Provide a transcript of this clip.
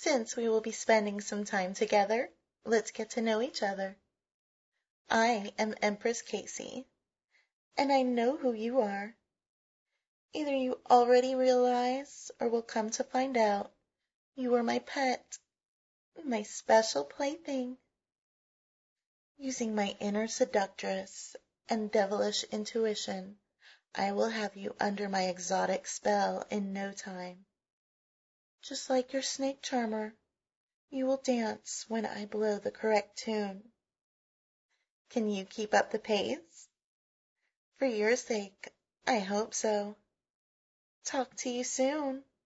Since we will be spending some time together, let's get to know each other. I am Empress Casey, and I know who you are. Either you already realize, or will come to find out, you are my pet, my special plaything. Using my inner seductress and devilish intuition, I will have you under my exotic spell in no time. Just like your snake charmer, you will dance when I blow the correct tune. Can you keep up the pace? For your sake, I hope so. Talk to you soon.